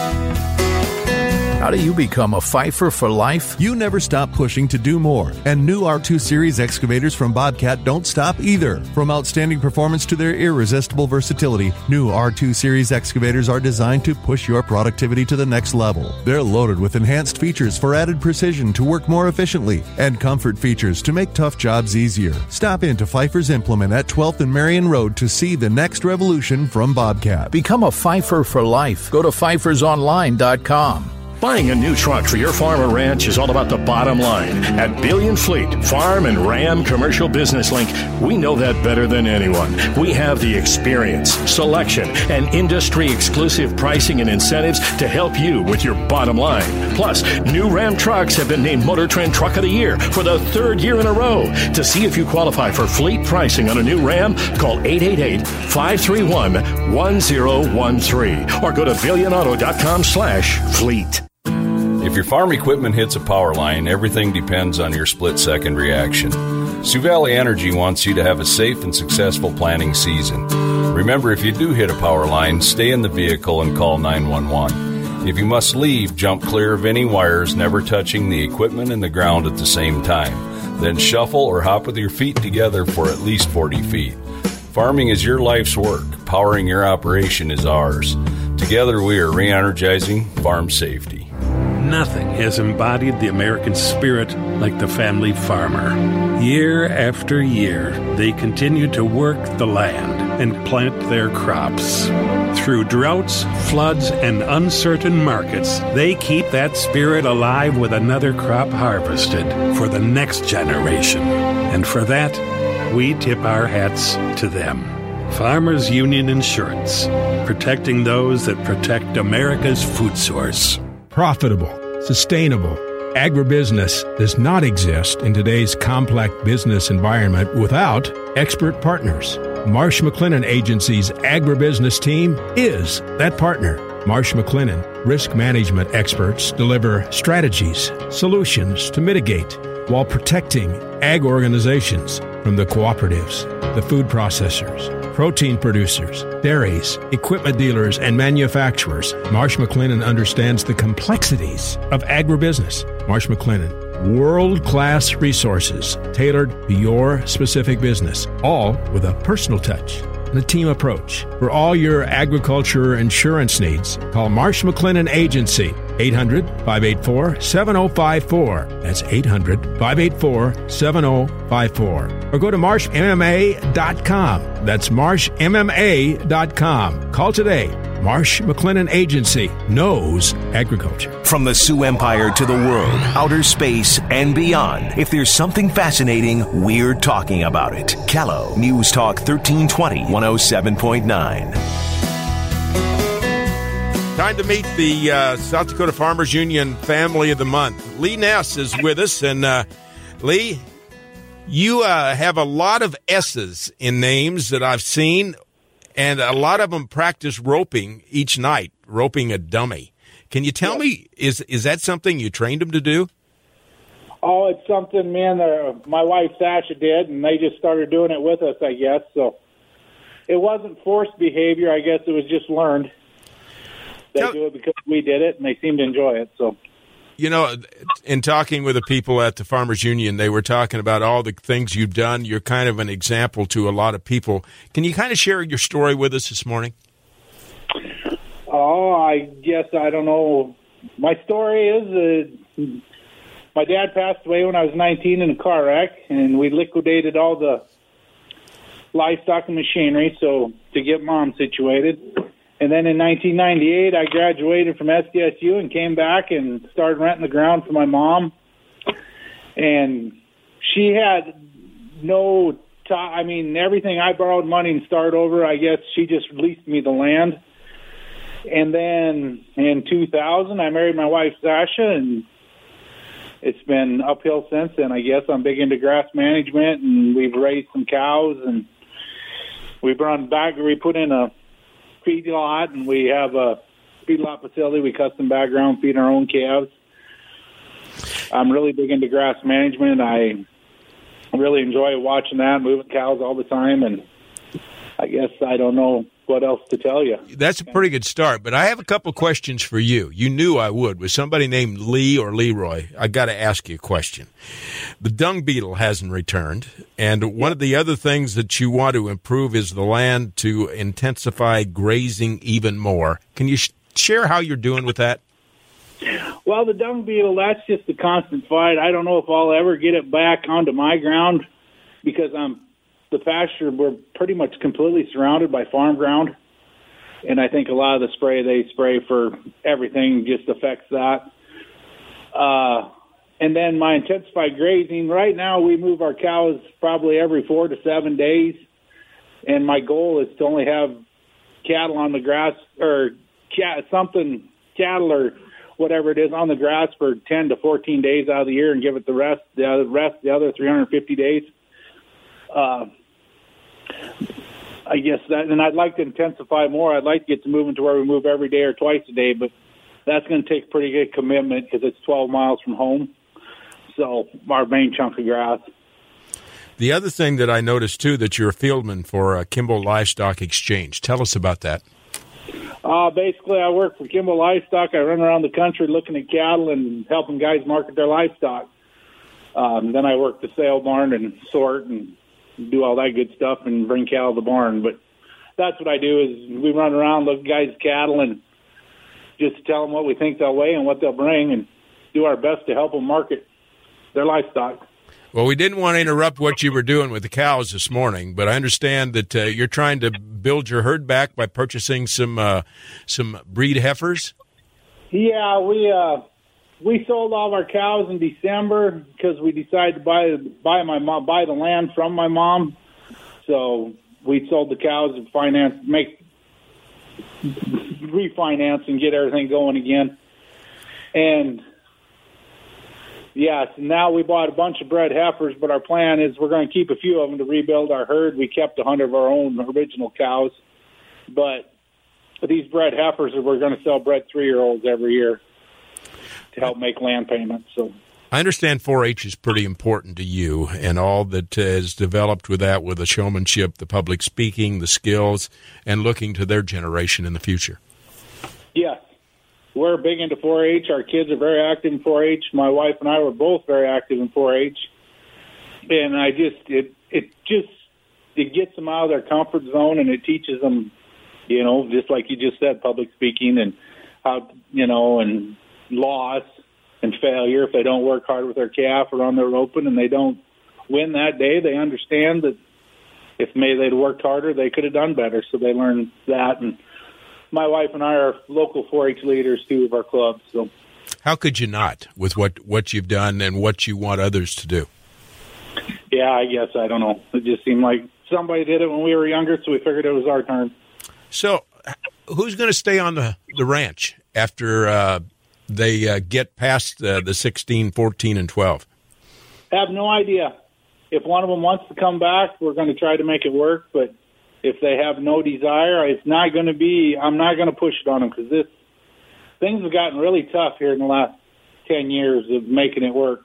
S14: How do you become a Pfeiffer for life?
S15: You never stop pushing to do more. And new R two Series excavators from Bobcat don't stop either. From outstanding performance to their irresistible versatility, new R two Series excavators are designed to push your productivity to the next level. They're loaded with enhanced features for added precision to work more efficiently and comfort features to make tough jobs easier. Stop into Pfeiffer's Implement at twelfth and Marion Road to see the next revolution from Bobcat.
S14: Become a Pfeiffer for life. Go to Pfeifers Online dot com.
S4: Buying a new truck for your farm or ranch is all about the bottom line. At Billion Fleet, Farm and Ram Commercial Business Link, we know that better than anyone. We have the experience, selection, and industry-exclusive pricing and incentives to help you with your bottom line. Plus, new Ram trucks have been named Motor Trend Truck of the Year for the third year in a row. To see if you qualify for fleet pricing on a new Ram, call eight eight eight, five three one, one zero one three or go to billion auto dot com slash fleet.
S16: If your farm equipment hits a power line, everything depends on your split-second reaction. Sioux Valley Energy wants you to have a safe and successful planting season. Remember, if you do hit a power line, stay in the vehicle and call nine one one. If you must leave, jump clear of any wires, never touching the equipment and the ground at the same time. Then shuffle or hop with your feet together for at least forty feet. Farming is your life's work. Powering your operation is ours. Together we are re-energizing farm safety.
S17: Nothing has embodied the American spirit like the family farmer. Year after year, they continue to work the land and plant their crops. Through droughts, floods, and uncertain markets, they keep that spirit alive with another crop harvested for the next generation. And for that, we tip our hats to them. Farmers Union Insurance, protecting those that protect America's food source.
S7: Profitable, sustainable agribusiness does not exist in today's complex business environment without expert partners. Marsh McLennan Agency's agribusiness team is that partner. Marsh McLennan risk management experts deliver strategies, solutions to mitigate while protecting ag organizations from the cooperatives, the food processors, protein producers, dairies, equipment dealers, and manufacturers. Marsh McLennan understands the complexities of agribusiness. Marsh McLennan, world-class resources tailored to your specific business, all with a personal touch and a team approach. For all your agriculture insurance needs, call Marsh McLennan Agency, eight hundred, five eight four, seven oh five four. That's eight hundred, five eight four, seven oh five four. Or go to marsh m m a dot com. That's marsh m m a dot com. Call today. Marsh McLennan Agency knows agriculture.
S5: From the Sioux Empire to the world, outer space, and beyond, if there's something fascinating, we're talking about it. Callow News Talk thirteen twenty, one oh seven point nine.
S1: Time to meet the uh, South Dakota Farmers Union Family of the Month. Lee Ness is with us. And uh, Lee, you uh, have a lot of S's in names that I've seen. And a lot of them practice roping each night, roping a dummy. Can you tell yeah. me, is is that something you trained them to do?
S18: Oh, it's something me and uh, my wife Sasha did, and they just started doing it with us, I guess. So it wasn't forced behavior. I guess it was just learned. They tell- do it because we did it, and they seem to enjoy it. So.
S1: You know, in talking with the people at the Farmers Union, they were talking about all the things you've done. You're kind of an example to a lot of people. Can you kind of share your story with us this morning?
S18: Oh, I guess I don't know. My story is uh, my dad passed away when I was nineteen in a car wreck, and we liquidated all the livestock and machinery so to get Mom situated. And then in nineteen ninety-eight, I graduated from S D S U and came back and started renting the ground for my mom. And she had no, t- I mean, everything. I borrowed money and started over. I guess she just leased me the land. And then in two thousand, I married my wife, Sasha, and it's been uphill since then. I guess I'm big into grass management, and we've raised some cows, and we've run back, we put in a feedlot, and we have a feedlot facility. We custom background feed our own calves. I'm really big into grass management. I really enjoy watching that, moving cows all the time, and I guess I don't know what else to tell you.
S1: That's a pretty good start, but I have a couple questions for you. You knew I would. With somebody named Lee or Leroy, I got to ask you a question. The dung beetle hasn't returned, and one of the other things that you want to improve is the land to intensify grazing even more. Can you sh- share how you're doing with that?
S18: Well, the dung beetle, that's just a constant fight. I don't know if I'll ever get it back onto my ground because I'm the pasture, we're pretty much completely surrounded by farm ground, and I think a lot of the spray they spray for everything just affects that. Uh, and then my intensified grazing, right now we move our cows probably every four to seven days, and my goal is to only have cattle on the grass, or cat, something, cattle or whatever it is on the grass for ten to fourteen days out of the year and give it the rest, the other, rest, the other three hundred fifty days. Uh, I guess that, and I'd like to intensify more. I'd like to get to moving to where we move every day or twice a day, but that's going to take pretty good commitment because it's twelve miles from home. So our main chunk of grass.
S1: The other thing that I noticed too, that you're a fieldman for uh, Kimball Livestock Exchange. Tell us about that.
S18: Uh, basically, I work for Kimball Livestock. I run around the country looking at cattle and helping guys market their livestock. Um, then I work the sale barn and sort and do all that good stuff and bring cattle to the barn. But that's what I do is we run around, look at guys' cattle, and just tell them what we think they'll weigh and what they'll bring and do our best to help them market their livestock.
S1: Well, we didn't want to interrupt what you were doing with the cows this morning, but I understand that uh, you're trying to build your herd back by purchasing some uh, some breed heifers.
S18: Yeah, we uh, we sold all of our cows in December because we decided to buy buy my mom, buy the land from my mom. So we sold the cows and finance, make refinance and get everything going again. And yes, now we bought a bunch of bred heifers, but our plan is we're going to keep a few of them to rebuild our herd. We kept a hundred of our own original cows, but these bred heifers, we're going to sell bred three-year-olds every year to help make land payments. So
S1: I understand four H is pretty important to you and all that is developed with that, with the showmanship, the public speaking, the skills, and looking to their generation in the future.
S18: Yes. We're big into four H. Our kids are very active in four H. My wife and I were both very active in four H. And I just, it, it just, it gets them out of their comfort zone and it teaches them, you know, just like you just said, public speaking and how, you know, and loss and failure. If they don't work hard with their calf or on their roping and they don't win that day, they understand that if maybe they'd worked harder, they could have done better. So they learn that. And my wife and I are local four H leaders, too, of our club. So,
S1: how could you not with what, what you've done and what you want others to do?
S18: Yeah, I guess. I don't know. It just seemed like somebody did it when we were younger, so we figured it was our turn.
S1: So who's going to stay on the, the ranch after uh, they uh, get past uh, the sixteen, fourteen, and twelve?
S18: I have no idea. If one of them wants to come back, we're going to try to make it work, but if they have no desire, it's not going to be, I'm not going to push it on them because this, things have gotten really tough here in the last ten years of making it work.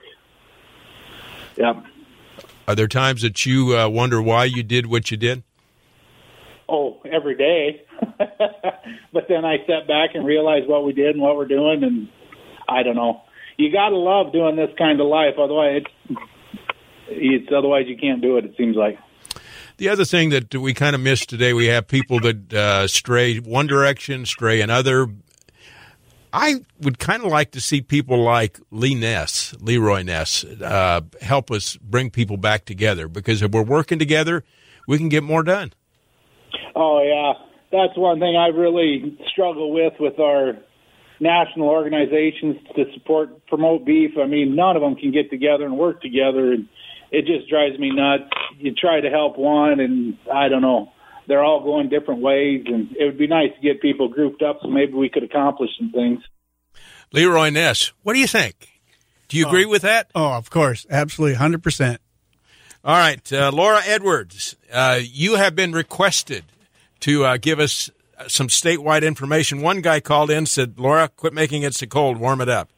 S18: Yeah.
S1: Are there times that you uh, wonder why you did what you did?
S18: Oh, every day. But then I step back and realize what we did and what we're doing, and I don't know. You got to love doing this kind of life, otherwise it's, it's otherwise you can't do it, it seems like.
S1: The other thing that we kind of missed today, we have people that uh, stray one direction, stray another. I would kind of like to see people like Lee Ness, Leroy Ness, uh, help us bring people back together, because if we're working together, we can get more done.
S18: Oh, yeah. That's one thing I really struggle with with our national organizations to support, promote beef. I mean, none of them can get together and work together, and it just drives me nuts. You try to help one, and I don't know. They're all going different ways, and it would be nice to get people grouped up so maybe we could accomplish some things.
S1: Leroy Ness, what do you think? Do you agree
S2: oh,
S1: with that?
S2: Oh, of course. Absolutely, one hundred percent.
S1: All right. Uh, Laura Edwards, uh, you have been requested to uh, give us some statewide information. One guy called in and said, Laura, quit making it so cold. Warm it up.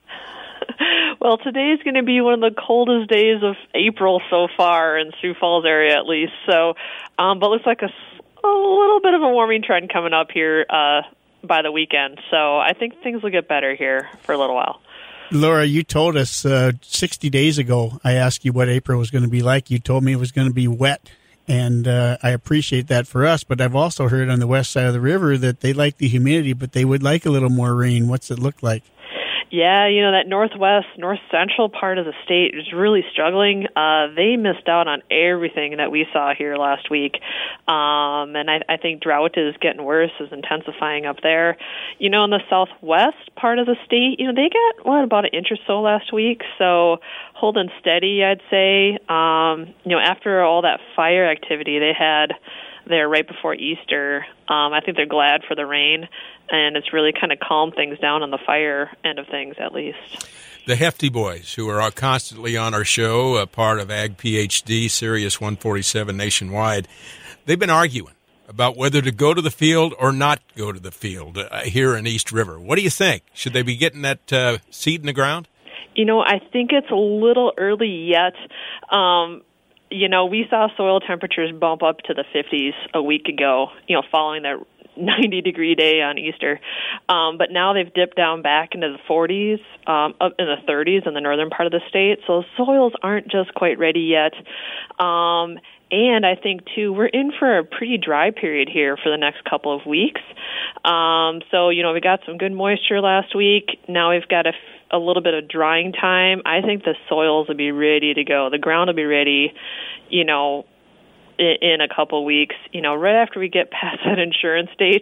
S19: Well, today is going to be one of the coldest days of April so far in Sioux Falls area, at least. So, um, but looks like a, a little bit of a warming trend coming up here uh, by the weekend. So I think things will get better here for a little while.
S2: Laura, you told us uh, sixty days ago, I asked you what April was going to be like. You told me it was going to be wet, and uh, I appreciate that for us. But I've also heard on the west side of the river that they like the humidity, but they would like a little more rain. What's it look like?
S19: Yeah, you know, that northwest, north central part of the state is really struggling. Uh, they missed out on everything that we saw here last week. Um, and I, I think drought is getting worse, is intensifying up there. You know, in the southwest part of the state, you know, they got, what, about an inch or so last week. So holding steady, I'd say. Um, you know, after all that fire activity they had there right before Easter, um, I think they're glad for the rain, and it's really kind of calmed things down on the fire end of things, at least.
S1: The Hefty Boys, who are constantly on our show, a part of Ag PhD, Sirius one forty-seven nationwide, they've been arguing about whether to go to the field or not go to the field uh, here in East River. What do you think? Should they be getting that uh, seed in the ground?
S19: You know, I think it's a little early yet. Um You know, we saw soil temperatures bump up to the fifties a week ago, you know, following that ninety-degree day on Easter. Um, but now they've dipped down back into the forties, um, up in the thirties in the northern part of the state. So soils aren't just quite ready yet. Um, and I think, too, we're in for a pretty dry period here for the next couple of weeks. Um, so, you know, we got some good moisture last week. Now we've got a a little bit of drying time. I think the soils will be ready to go. The ground will be ready, you know, in, in a couple of weeks, you know, right after we get past that insurance date.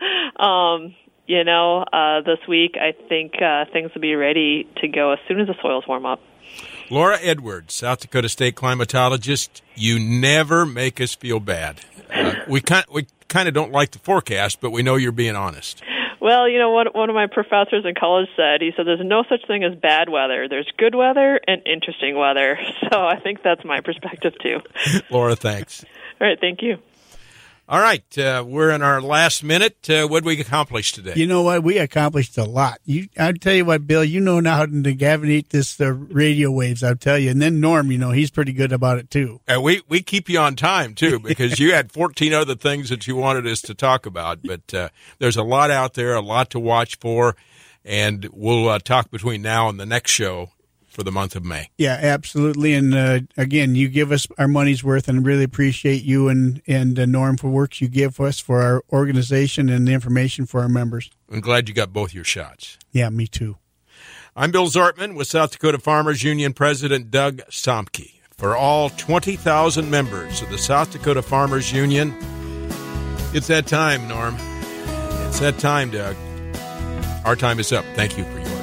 S19: um, you know, uh, this week, I think uh, things will be ready to go as soon as the soils warm up.
S1: Laura Edwards, South Dakota State climatologist, you never make us feel bad. Uh, we kind we kind of don't like the forecast, but we know you're being honest.
S19: Well, you know, what one of my professors in college said, he said there's no such thing as bad weather. There's good weather and interesting weather. So I think that's my perspective, too.
S1: Laura, thanks.
S19: All right, thank you.
S1: All right, uh, we're in our last minute. Uh, what did we accomplish today?
S2: You know what? We accomplished a lot. You, I'll tell you what, Bill, you know now how to navigate this uh, radio waves, I'll tell you. And then Norm, you know, he's pretty good about it, too.
S1: Uh, we, we keep you on time, too, because you had fourteen other things that you wanted us to talk about. But uh, there's a lot out there, a lot to watch for, and we'll uh, talk between now and the next show for the month of May.
S2: Yeah, absolutely. And uh, again, you give us our money's worth, and really appreciate you and, and uh, Norm for works you give us for our organization and the information for our members.
S1: I'm glad you got both your shots.
S2: Yeah, me too.
S1: I'm Bill Zortman with South Dakota Farmers Union President Doug Somke. For all twenty thousand members of the South Dakota Farmers Union, it's that time, Norm. It's that time, Doug. Our time is up. Thank you for yours.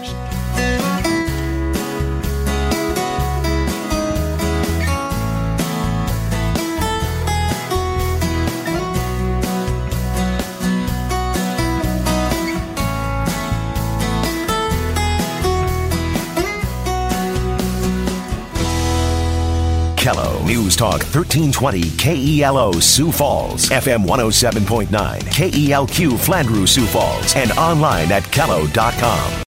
S5: Kello. News Talk thirteen twenty K E L O Sioux Falls, F M one oh seven point nine, K E L Q Flandreau Sioux Falls, and online at kello dot com.